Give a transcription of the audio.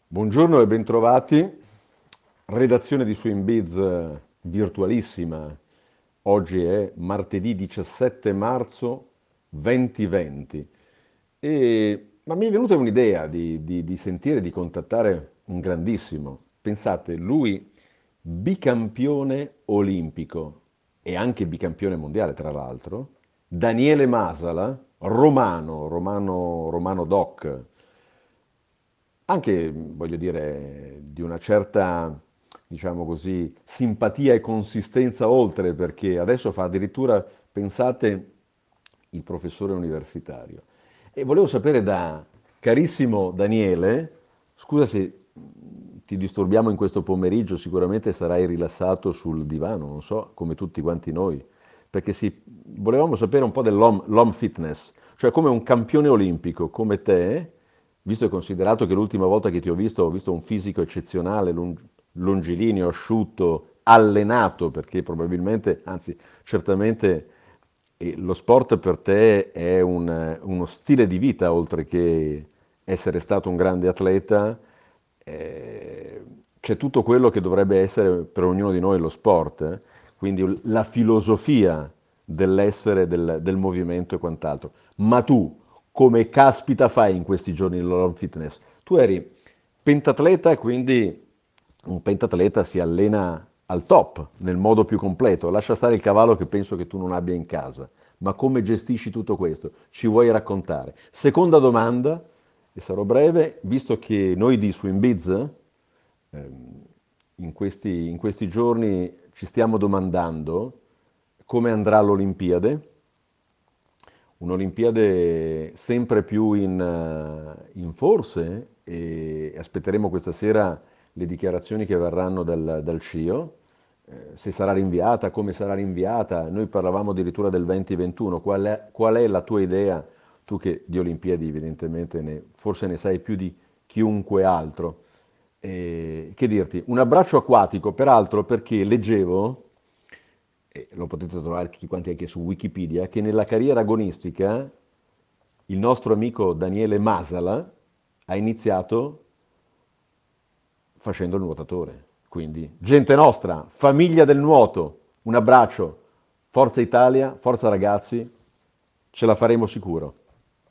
Buongiorno e bentrovati. Redazione di Swimbiz virtualissima. Oggi è martedì 17 marzo 2020 ma mi è venuta un'idea di sentire, di contattare un grandissimo. Pensate, lui bicampione olimpico e anche bicampione mondiale, tra l'altro, Daniele Masala, romano doc, anche, voglio dire, di una certa, diciamo così, simpatia e consistenza oltre, perché adesso fa addirittura, pensate, il professore universitario. E volevo sapere da carissimo Daniele, scusa se ti disturbiamo in questo pomeriggio, sicuramente sarai rilassato sul divano, non so, come tutti quanti noi, perché volevamo sapere un po' dell'home fitness, cioè come un campione olimpico come te, visto e considerato che l'ultima volta che ti ho visto un fisico eccezionale, longilineo, asciutto, allenato, perché probabilmente, anzi, certamente lo sport per te è uno stile di vita, oltre che essere stato un grande atleta, eh, c'è tutto quello che dovrebbe essere per ognuno di noi lo sport, eh. Quindi la filosofia dell'essere, del movimento e quant'altro. Ma tu, come caspita fai in questi giorni l'home fitness? Tu eri pentatleta, quindi un pentatleta si allena al top, nel modo più completo. Lascia stare il cavallo che penso che tu non abbia in casa. Ma come gestisci tutto questo? Ci vuoi raccontare? Seconda domanda, e sarò breve, visto che noi di Swimbiz in questi giorni ci stiamo domandando come andrà l'Olimpiade, un'Olimpiade sempre più in forse e aspetteremo questa sera le dichiarazioni che verranno dal CIO, se sarà rinviata, come sarà rinviata. Noi parlavamo addirittura del 2021, qual è la tua idea? Tu che di Olimpiadi evidentemente forse ne sai più di chiunque altro. Che dirti? Un abbraccio acquatico, peraltro perché leggevo, e lo potete trovare tutti quanti anche su Wikipedia, che nella carriera agonistica il nostro amico Daniele Masala ha iniziato facendo il nuotatore. Quindi, gente nostra, famiglia del nuoto, un abbraccio, forza Italia, forza ragazzi, ce la faremo sicuro.